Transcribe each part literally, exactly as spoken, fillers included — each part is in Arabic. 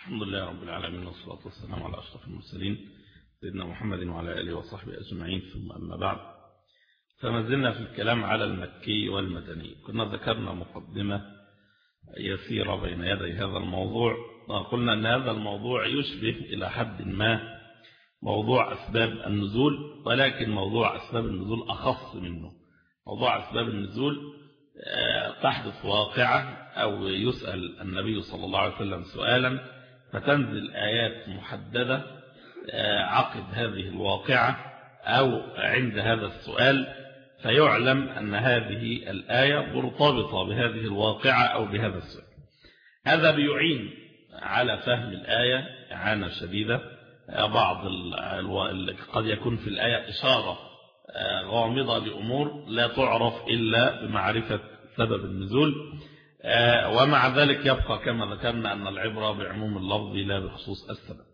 الحمد لله رب العالمين، والصلاة والسلام على أشرف المرسلين سيدنا محمد وعلى آله وصحبه أجمعين، ثم أما بعد. فما زلنا في الكلام على المكي والمدني. كنا ذكرنا مقدمة يسيرة بين يدي هذا الموضوع، وقلنا أن هذا الموضوع يشبه إلى حد ما موضوع أسباب النزول، ولكن موضوع أسباب النزول أخص منه. موضوع أسباب النزول تحدث واقعة أو يسأل النبي صلى الله عليه وسلم سؤالا فتنزل آيات محددة عقب هذه الواقعة أو عند هذا السؤال، فيعلم أن هذه الآية مرتبطة بهذه الواقعة أو بهذا السؤال. هذا بيعين على فهم الآية إعانة شديدة. بعض قد يكون في الآية إشارة غامضة لأمور لا تعرف إلا بمعرفة سبب النزول، ومع ذلك يبقى كما ذكرنا أن العبرة بعموم اللفظ لا بخصوص السبب.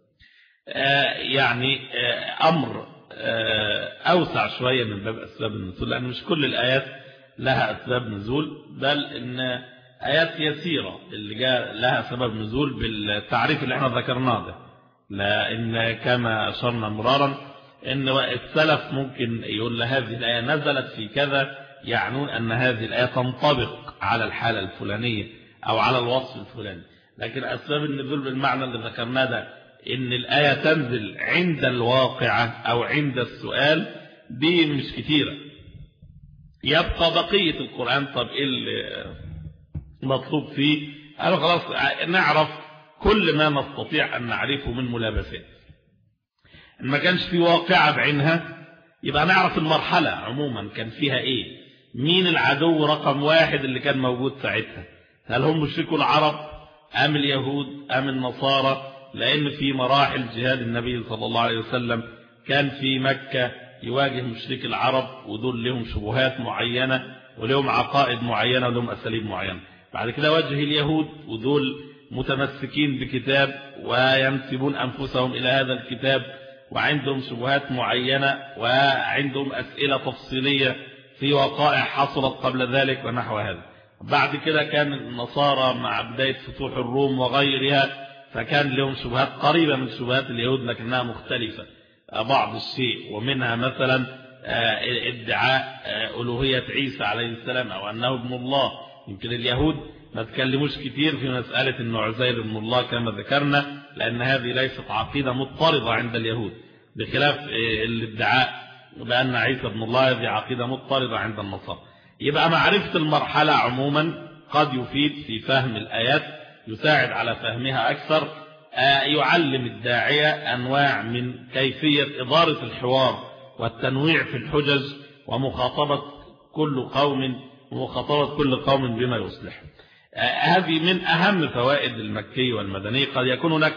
يعني أمر أوسع شوية من باب أسباب النزول، لأن مش كل الآيات لها أسباب نزول، بل إن آيات يسيرة اللي جاء لها سبب نزول بالتعريف اللي احنا ذكرناه ده. لأن كما أشرنا مرارا إن السلف ممكن يقول هذه الآية نزلت في كذا، يعنون أن هذه الآية تنطبق على الحالة الفلانية أو على الوصف الفلاني. لكن أسباب النزول بالمعنى اللي ذكرناه ده، إن الآية تنزل عند الواقعة أو عند السؤال، دي مش كتيرة. يبقى بقية القرآن. طب إيه اللي مطلوب فيه؟ أنا خلاص نعرف كل ما نستطيع أن نعرفه من ملابسات. إن ما كانش في واقعة بعينها يبقى نعرف المرحلة عموما كان فيها إيه، مين العدو رقم واحد اللي كان موجود ساعتها، هل هم مشركوا العرب أم اليهود أم النصارى؟ لأن في مراحل جهاد النبي صلى الله عليه وسلم كان في مكة يواجه مشرك العرب، ودول لهم شبهات معينة ولهم عقائد معينة ولهم أساليب معينة. بعد كده واجه اليهود، ودول متمسكين بكتاب وينسبون أنفسهم إلى هذا الكتاب، وعندهم شبهات معينة وعندهم أسئلة تفصيلية في وقائع حصلت قبل ذلك ونحو هذا. بعد كده كان النصارى مع بداية فتوح الروم وغيرها، فكان لهم شبهات قريبة من شبهات اليهود لكنها مختلفة بعض الشيء، ومنها مثلا ادعاء ألوهية عيسى عليه السلام أو أنه ابن الله. يمكن اليهود ما تكلموش كتير في مسألة أنه عزير ابن الله كما ذكرنا، لأن هذه ليست عقيدة مضطردة عند اليهود، بخلاف الادعاء بأن عيسى ابن الله هذه عقيدة مضطردة عند النصارى. يبقى معرفة المرحلة عموما قد يفيد في فهم الآيات، يساعد على فهمها أكثر، يعلم الداعية أنواع من كيفية إدارة الحوار والتنويع في الحجج ومخاطبة كل قوم ومخاطبة كل قوم بما يصلح. هذه من أهم فوائد المكي والمدني. قد يكون هناك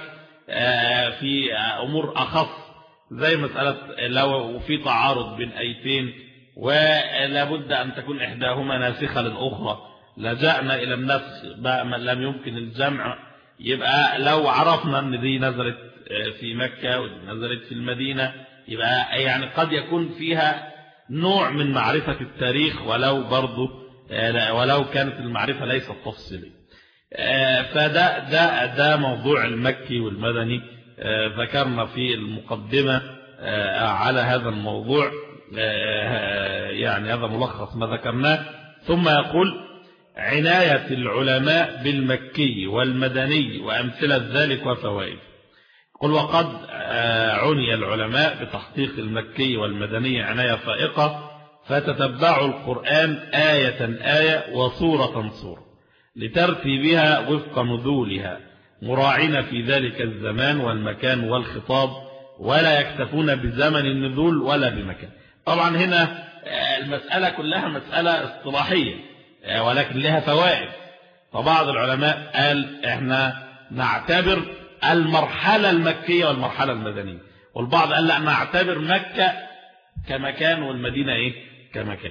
في أمور أخص، زي مسألة لو في تعارض بين آيتين ولابد أن تكون إحداهما ناسخة للأخرى، لجأنا إلى النسخ بقى من لم يمكن الجمع. يبقى لو عرفنا أن دي نزلت في مكة ودي نزلت في المدينة، يبقى يعني قد يكون فيها نوع من معرفة التاريخ، ولو برضو ولو كانت المعرفة ليست تفصيلية. فده ده ده موضوع المكي والمدني. ذكرنا في المقدمة على هذا الموضوع، يعني هذا ملخص ما ذكرناه. ثم يقول: عناية العلماء بالمكي والمدني وأمثلة ذلك وفوائد. قل: وقد عني العلماء بتحقيق المكي والمدني عناية فائقة، فتتبعوا القرآن آية آية وصورة صورة لترتيبها وفق نزولها، مراعين في ذلك الزمان والمكان والخطاب، ولا يكتفون بزمن النزول ولا بمكان. طبعا هنا المسألة كلها مسألة اصطلاحية ولكن لها فوائد. فبعض العلماء قال احنا نعتبر المرحلة المكية والمرحلة المدنية، والبعض قال لا نعتبر مكة كمكان والمدينة ايه كمكان.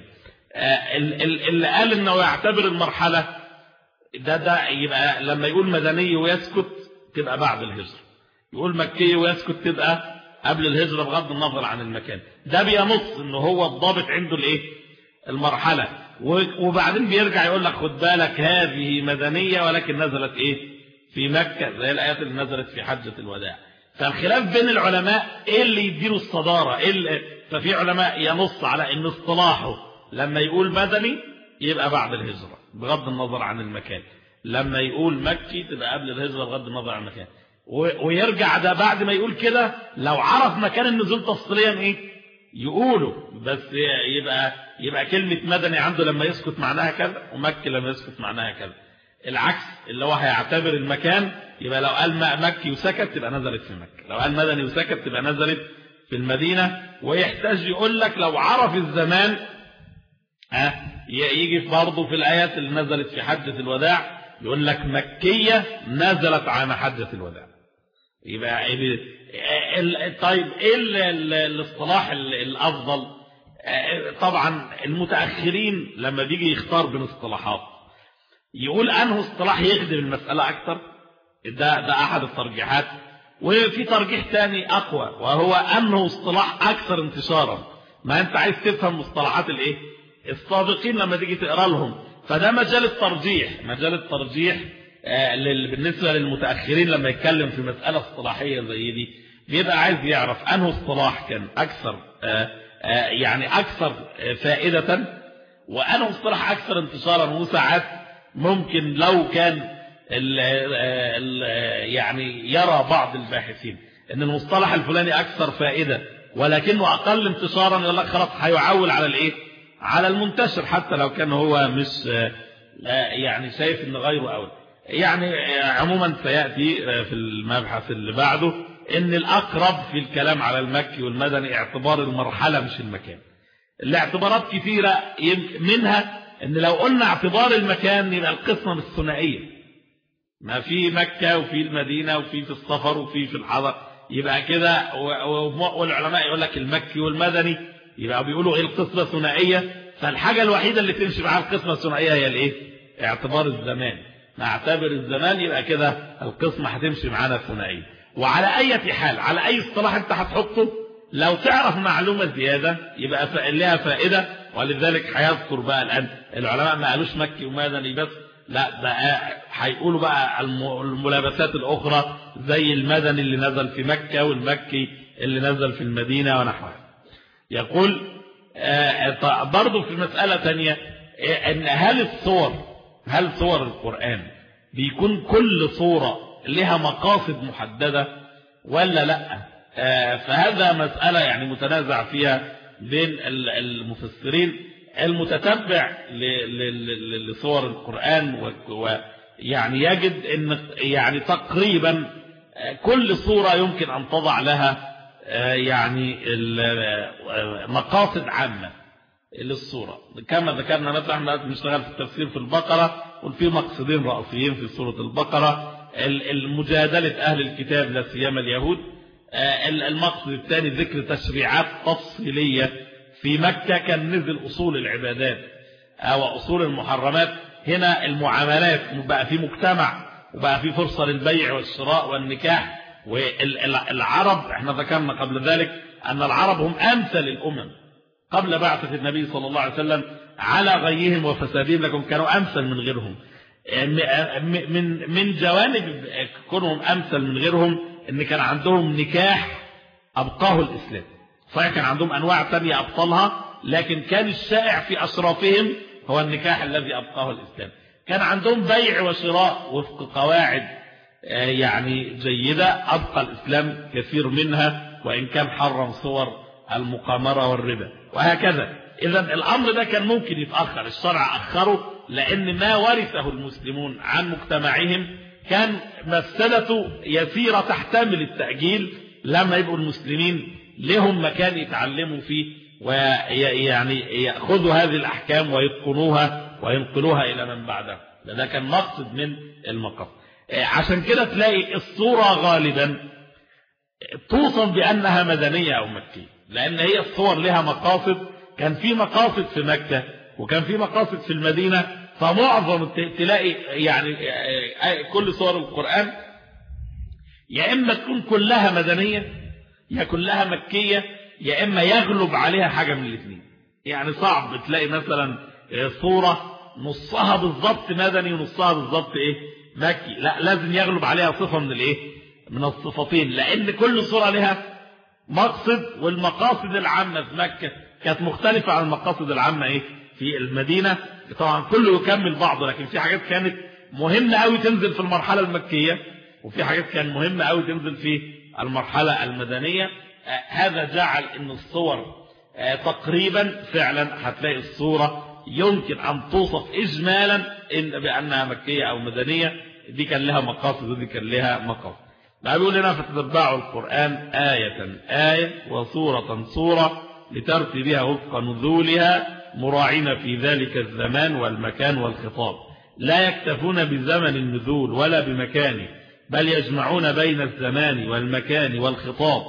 اللي قال انه يعتبر المرحلة ده ده يبقى لما يقول مدني ويسكت تبقى بعد الهجرة، يقول مكي ويسكت تبقى قبل الهجرة بغض النظر عن المكان. ده بينص انه هو الضابط عنده الايه المرحلة، وبعدين بيرجع يقول لك خد بالك هذه مدنية ولكن نزلت ايه في مكة زي الآيات اللي نزلت في حجة الوداع. فالخلاف بين العلماء ايه اللي يديله الصدارة، إيه اللي ففي علماء ينص على ان اصطلاحه لما يقول مدني يبقى بعد الهجرة بغض النظر عن المكان، لما يقول مكي تبقى قبل الهجرة بغض النظر عن المكان، ويرجع ده بعد ما يقول كده لو عرف مكان النزول تفصيليا ايه يقوله، بس يبقى يبقى كلمة مدني عنده لما يسكت معناها كذا، ومكي لما يسكت معناها كذا. العكس اللي هو هيعتبر المكان، يبقى لو قال مكي وسكت تبقى نزلت في مكة، لو قال مدني وسكت تبقى نزلت في المدينة. ويحتاج يقول لك لو عرف الزمان ها يجي برضه في الآيات اللي نزلت في حجة الوداع يقول لك مكية نزلت عن حجة الوداع. يبقى طيب ايه الاصطلاح الافضل؟ طبعا المتأخرين لما بيجي يختار بين اصطلاحات يقول انه اصطلاح يخدم المسألة اكتر، ده ده احد الترجيحات. وفي ترجيح ثاني اقوى وهو انه اصطلاح اكثر انتشارا. ما انت عايز تفهم مصطلحات الايه السابقين لما تيجي تقرا لهم، فده مجال الترجيح، مجال الترجيح بالنسبة للمتأخرين لما يتكلم في مسألة اصطلاحية زي دي بيبقى عايز يعرف انه اصطلاح كان اكثر يعني اكثر فائدة وانه اصطلاح اكثر انتشارا. وساعات ممكن لو كان ال ال يعني يرى بعض الباحثين ان المصطلح الفلاني اكثر فائدة ولكنه اقل انتشارا، يقول لك خلاص هيعول على الايه على المنتشر حتى لو كان هو مش يعني شايف ان غيره اولى. يعني عموما سيأتي في المبحث اللي بعده ان الاقرب في الكلام على المكي والمدني اعتبار المرحلة مش المكان. الاعتبارات كثيرة منها ان لو قلنا اعتبار المكان يبقى القسمة بالثنائية، ما في مكة وفي المدينة وفي في السفر وفي في الحضر، يبقى كده. والعلماء يقول لك المكي والمدني يبقى بيقولوا ايه القسمة ثنائية. فالحاجة الوحيدة اللي تمشي مع القسمة الثنائية هي الايه اعتبار الزمان، نعتبر الزمان يبقى كده القسمة هتمشي معانا الثنائية. وعلى اي حال على اي اصطلاح انت هتحطه لو تعرف معلومة زيادة يبقى لها فائدة. ولذلك هيذكر بقى الآن العلماء ما قالوش مكي ومدني بس، لا بقى هيقولوا بقى الملابسات الأخرى زي المدني اللي نزل في مكة والمكي اللي نزل في المدينة ونحوها. يقول برضو في مسألة تانية ان هل الصور هل صور القرآن بيكون كل صورة لها مقاصد محددة ولا لا؟ فهذا مسألة يعني متنازع فيها بين المفسرين. المتتبع لصور القرآن ويعني يجد ان يعني تقريبا كل صورة يمكن ان تضع لها يعني مقاصد عامة للصورة. كما ذكرنا مثلا احنا بنشتغل في التفسير في البقرة وفي مقصدين رئيسيين في سورة البقرة: المجادلة أهل الكتاب لا سيما اليهود. المقصد الثاني ذكر تشريعات تفصيلية. في مكة كان نزل أصول العبادات أو أصول المحرمات، هنا المعاملات بقى في مجتمع وبقى في فرصة للبيع والشراء والنكاح. والعرب احنا ذكرنا قبل ذلك أن العرب هم أمثل الأمم قبل بعثة النبي صلى الله عليه وسلم على غيهم وفسادهم، لكن كانوا أمثل من غيرهم. من من جوانب كونهم أمثل من غيرهم ان كان عندهم نكاح أبقاه الإسلام. صحيح كان عندهم أنواع تانية أبطلها، لكن كان الشائع في أشرافهم هو النكاح الذي أبقاه الإسلام. كان عندهم بيع وشراء وفق قواعد يعني جيدة أبقى الإسلام كثير منها، وإن كان حرم صور المقامرة والربا وهكذا. إذن الأمر ده كان ممكن يتأخر، الشرع أخره لأن ما ورثه المسلمون عن مجتمعهم كان مفسدته يسيرة تحتمل التأجيل لما يبقوا المسلمين لهم مكان يتعلموا فيه ويعني يأخذوا هذه الأحكام ويتقنوها وينقلوها إلى من بعدها. ده كان مقصد من المقصد. عشان كده تلاقي الصورة غالبا توصف بأنها مدنية أو مكية، لأن هي الصور لها مقاصد. كان في مقاصد في مكة وكان في مقاصد في المدينة، فمعظم تلاقي يعني كل صور القرآن يا إما تكون كلها مدنية يا كلها مكية، يا إما يغلب عليها حاجة من الاثنين. يعني صعب تلاقي مثلا صورة نصها بالضبط مدني ونصها بالضبط إيه مكي، لا لازم يغلب عليها صفة من الايه من الصفتين، لان كل صورة لها مقصد، والمقاصد العامة في مكة كانت مختلفة عن المقاصد العامة ايه في المدينة. طبعا كله يكمل بعضه، لكن في حاجات كانت مهمة قوي تنزل في المرحلة المكية، وفي حاجات كان مهمة قوي تنزل في المرحلة المدنية. آه هذا جعل ان الصور آه تقريبا فعلا هتلاقي الصورة يمكن ان توصف اجمالا إن بانها مكية او مدنية، دي كان لها مقاصد ودي كان لها مقاصد. لا بيقول لنا فتتبعوا القرآن آية آية وصورة صورة لترتيبها وفق نزولها، مراعين في ذلك الزمان والمكان والخطاب، لا يكتفون بزمن النزول ولا بمكانه، بل يجمعون بين الزمان والمكان والخطاب.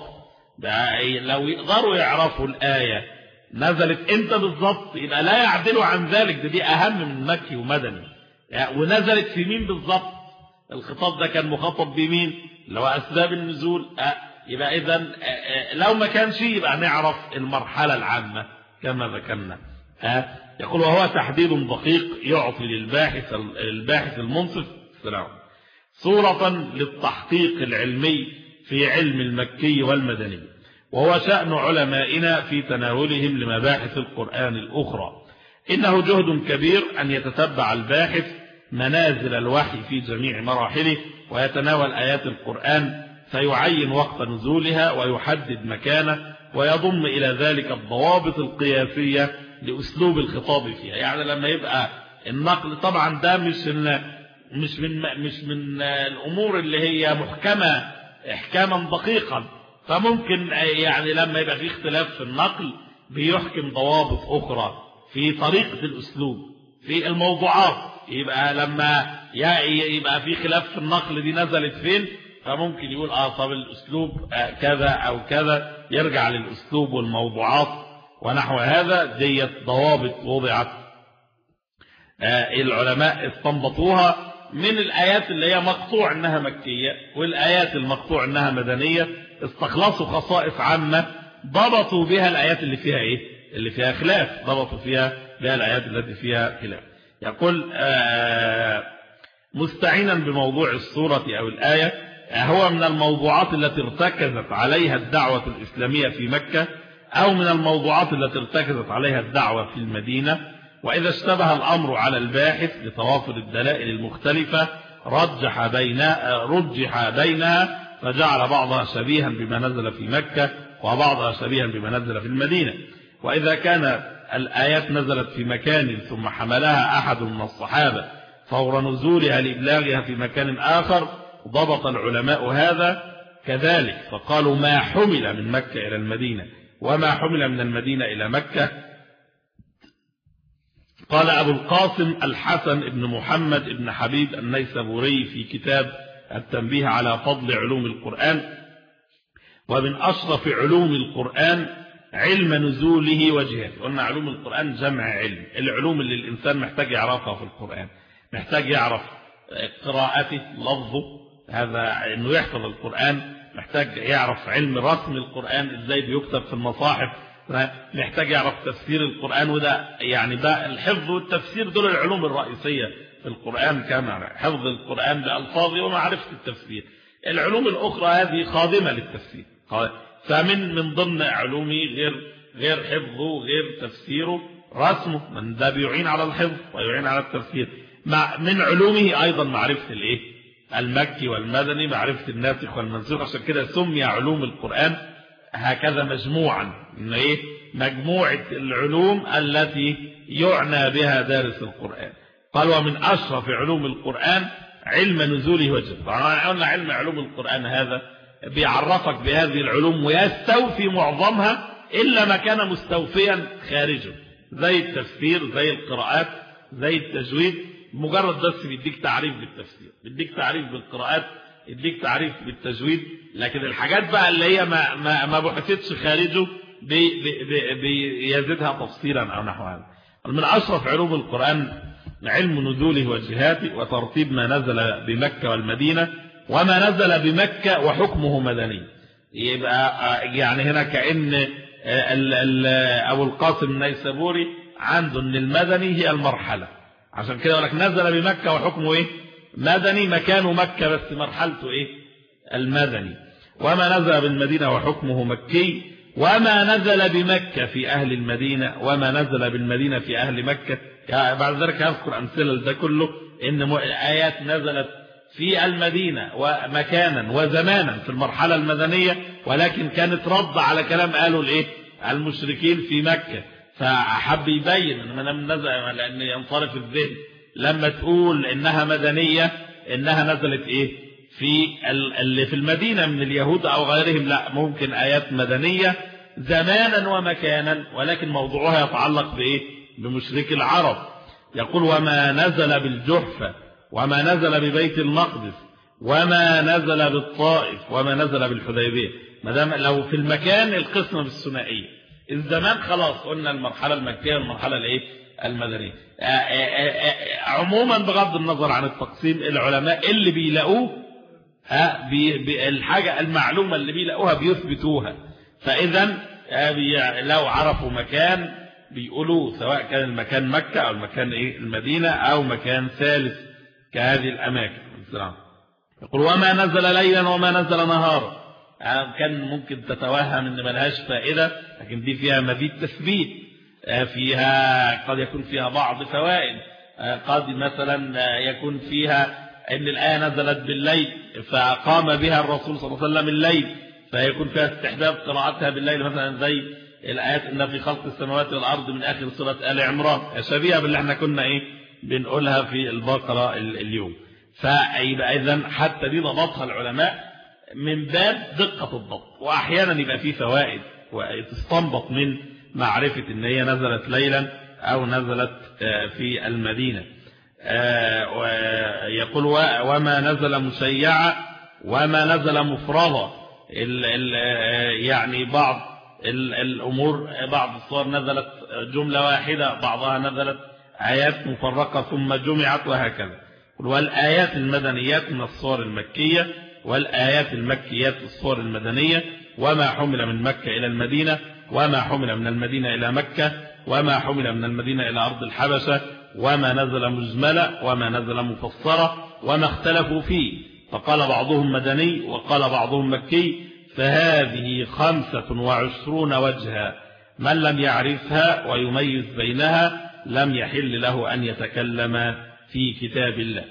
لو يقدروا يعرفوا الآية نزلت امتى بالضبط يبقى لا يعدلوا عن ذلك، دي, دي أهم من مكي ومدني. ونزلت في مين بالضبط، الخطاب ده كان مخاطب بمين، لو أسباب النزول، يبقى إذن لو ما كانش يبقى نعرف المرحلة العامة كما ذكرنا. يقول وهو تحديد دقيق يعطي للباحث الباحث المنصف السلام صورة للتحقيق العلمي في علم المكي والمدني، وهو شأن علمائنا في تناولهم لمباحث القرآن الأخرى. إنه جهد كبير أن يتتبع الباحث منازل الوحي في جميع مراحله، ويتناول آيات القرآن فيعين وقت نزولها ويحدد مكانه، ويضم إلى ذلك الضوابط القياسية لأسلوب الخطاب فيها. يعني لما يبقى النقل طبعا ده مش مش من مش من الأمور اللي هي محكمة إحكاما دقيقا، فممكن يعني لما يبقى في اختلاف في النقل بيحكم ضوابط أخرى في طريقة الأسلوب في الموضوعات. يبقى لما يبقى في خلاف في النقل دي نزلت فين، فممكن يقول اه طب الأسلوب آه كذا أو كذا، يرجع للأسلوب والموضوعات ونحو هذا. ديت ضوابط وضعت آه العلماء استنبطوها من الآيات اللي هي مقطوع انها مكية، والآيات المقطوع انها مدنية استخلصوا خصائص عامة ضبطوا بها الآيات اللي فيها ايه اللي فيها خلاف، ضبطوا فيها بها الآيات التي فيها خلاف. يقول آه مستعينا بموضوع السورة أو الآية، هو من الموضوعات التي ارتكزت عليها الدعوة الإسلامية في مكة، أو من الموضوعات التي ارتكزت عليها الدعوة في المدينة. وإذا اشتبه الأمر على الباحث لتوافر الدلائل المختلفة رجح بينها رجح بينها فجعل بعضها شبيها بما نزل في مكة وبعضها شبيها بما نزل في المدينة. وإذا كان الآيات نزلت في مكان ثم حملها أحد من الصحابة فور نزولها لإبلاغها في مكان آخر، ضبط العلماء هذا كذلك، فقالوا ما حمل من مكة إلى المدينة وما حمل من المدينة إلى مكة. قال أبو القاسم الحسن بن محمد بن حبيب النيسابوري في كتاب التنبيه على فضل علوم القرآن: ومن أشرف علوم القرآن علم نزوله وجهاته. قلنا علوم القرآن جمع علم، العلوم اللي الإنسان محتاج يعرفها في القرآن، محتاج يعرف قراءته لفظه، هذا انه يحفظ القرآن، محتاج يعرف علم رسم القرآن ازاي بيكتب في المصاحف، محتاج يعرف تفسير القرآن، وده يعني بقى الحفظ والتفسير دول العلوم الرئيسية في القرآن، كما حفظ القرآن بألفاظه ومعرفة التفسير. العلوم الأخرى هذه خادمة للتفسير، فمن من ضمن علومه غير غير حفظه غير تفسيره رسمه، من ده بيعين على الحفظ ويعين على التفسير. مع من علومه أيضا معرفة الايه المكي والمدني، معرفة الناسخ والمنسوخ. عشان كده سمي علوم القرآن هكذا مجموعا، إن ايه مجموعة العلوم التي يعنى بها دارس القرآن. قال ومن أشرف علوم القرآن علم نزوله وجهه. طبعا قلنا علم علوم القرآن هذا بيعرفك بهذه العلوم ويستوفي معظمها إلا ما كان مستوفيا خارجه، زي التفسير زي القراءات زي التجويد. مجرد بس بيديك تعريف بالتفسير، بيديك تعريف بالقراءات، يديك تعريف بالتجويد، لكن الحاجات بقى اللي هي ما ما, ما بحثتش خارجه بي بي بيزيدها تفصيلا أو نحو هذا. من أشرف علوم القرآن علم نزوله وجهاته وترتيب ما نزل بمكة والمدينة وما نزل بمكة وحكمه مدني. يبقى يعني هنا كأن ال ال أبو القاسم النيسابوري عنده أن المدني هي المرحلة، عشان كده يقول لك نزل بمكة وحكمه إيه مدني مكانه مكة بس مرحلته إيه المدني. وما نزل بالمدينة وحكمه مكي، وما نزل بمكة في أهل المدينة، وما نزل بالمدينة في أهل مكة. يعني بعد ذلك أذكر أمثلة ده كله، إن آيات نزلت في المدينة ومكانا وزمانا في المرحلة المدنية، ولكن كانت رد على كلام قالوا الإيه المشركين في مكة، فحب يبين إن من نزل، لأن ينصرف الذهن لما تقول إنها مدنية إنها نزلت إيه في اللي في المدينة من اليهود أو غيرهم، لا، ممكن آيات مدنية زمانا ومكانا، ولكن موضوعها يتعلق بإيه بمشرك العرب. يقول وما نزل بالجحفة، وما نزل ببيت المقدس، وما نزل بالطائف، وما نزل بالحديبية. ما دام لو في المكان القسمة بالثنائية، الزمان خلاص قلنا المرحلة المكية والمرحلة الايه المدنية. عموما بغض النظر عن التقسيم، العلماء اللي بيلاقوه ها بي الحاجة المعلومة اللي بيلاقوها بيثبتوها. فإذا لو عرفوا مكان بيقولوا سواء كان المكان مكة أو المكان إيه المدينة أو مكان ثالث كهذه الأماكن. يقول وما نزل ليلا وما نزل نهارا. كان ممكن تتوهم ان ملهاش فائدة، لكن دي فيها مزيد تثبيت، فيها قد يكون فيها بعض فوائد. قد مثلا يكون فيها ان الآية نزلت بالليل فقام بها الرسول صلى الله عليه وسلم الليل، فيكون فيها استحباب قراءتها بالليل، مثلا زي الآيات ان في خلق السماوات والأرض من آخر سورة آل عمران، شبيهة باللي احنا كنا ايه بنقولها في البقرة اليوم. فيبقى إذن حتى دي ضبطها العلماء من باب دقة الضبط، وأحيانا يبقى فيه فوائد وتستنبط من معرفة ان هي نزلت ليلا أو نزلت في المدينة. يقول وما نزل مشيعا وما نزل مفرغا. يعني بعض الأمور بعض الصور نزلت جملة واحدة، بعضها نزلت آيات مفرقة ثم جمعت وهكذا. والآيات المدنيات من الصور المكية، والآيات المكيات الصور المدنية، وما حمل من مكة إلى المدينة، وما حمل من المدينة إلى مكة، وما حمل من المدينة إلى أرض الحبشة، وما نزل مجملة وما نزل مفسرة، وما اختلفوا فيه، فقال بعضهم مدني وقال بعضهم مكي، فهذه خمسة وعشرون وجها، من لم يعرفها ويميز بينها لم يحل له أن يتكلم في كتاب الله.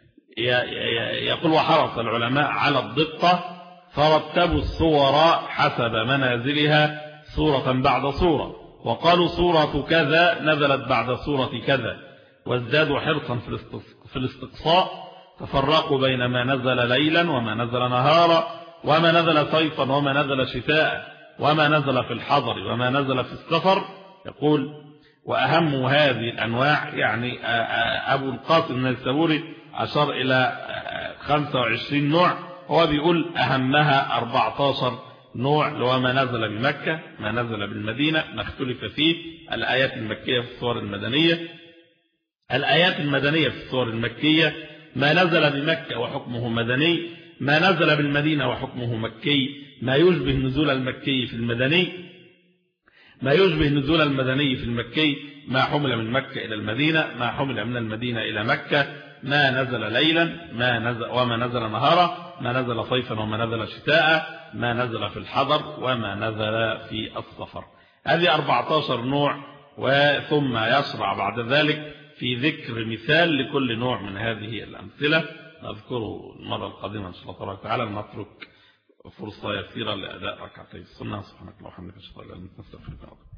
يقول وحرص العلماء على الدقة فرتبوا الصور حسب منازلها صورة بعد صورة، وقالوا صورة كذا نزلت بعد صورة كذا، وازدادوا حرصا في الاستقصاء، تفرقوا بين ما نزل ليلا وما نزل نهارا، وما نزل صيفا وما نزل شتاء، وما نزل في الحضر وما نزل في السفر. يقول وأهم هذه الأنواع، يعني أبو القاسم النيسابوري أشار إلى خمسة وعشرين نوع، هو بيقول أهمها أربعة عشر نوع، لو ما نزل بمكة، ما نزل بالمدينة، ما اختلف فيه، الآيات المكية في الصور المدنية. الآيات المدنية في الصور المكية ما نزل بمكة وحكمه مدني، ما نزل بالمدينة وحكمه مكي، ما يشبه نزول المكي في المدني، ما يشبه نزول المدني في المكي، ما حمل من مكة إلى المدينة، ما حمل من المدينة إلى مكة، ما نزل ليلا ما نزل وما نزل نهارا، ما نزل صيفا وما نزل شتاء، ما نزل في الحضر وما نزل في السفر. هذه أربعة عشر نوع، وثم يشرع بعد ذلك في ذكر مثال لكل نوع من هذه الأمثلة، نذكره المرة القادمة إن شاء الله تعالى. نترك فرصة يسيرة لأداء ركعتي السنة. سبحانك اللهم وبحمدك أشهد أن لا إله إلا أنت أستغفرك وأتوب إليك.